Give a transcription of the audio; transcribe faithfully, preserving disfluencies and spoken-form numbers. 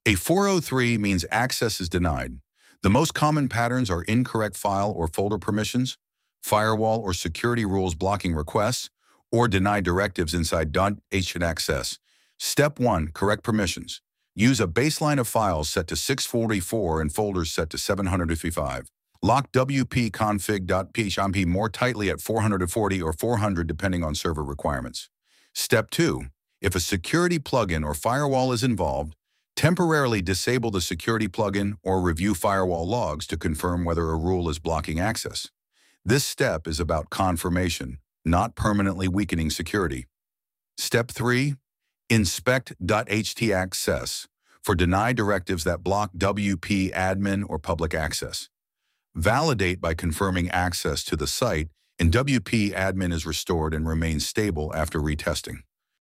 A four oh three means access is denied. The most common patterns are incorrect file or folder permissions, firewall or security rules blocking requests, or denied directives inside .htaccess. Step one, correct permissions. Use a baseline of files set to six forty-four and folders set to seven fifty-five. Lock wp-config.php more tightly at four forty or four hundred depending on server requirements. Step two, if a security plugin or firewall is involved, temporarily disable the security plugin or review firewall logs to confirm whether a rule is blocking access. This step is about confirmation, not permanently weakening security. Step three, inspect .htaccess for deny directives that block W P admin or public access. Validate by confirming access to the site, and W P admin is restored and remains stable after retesting.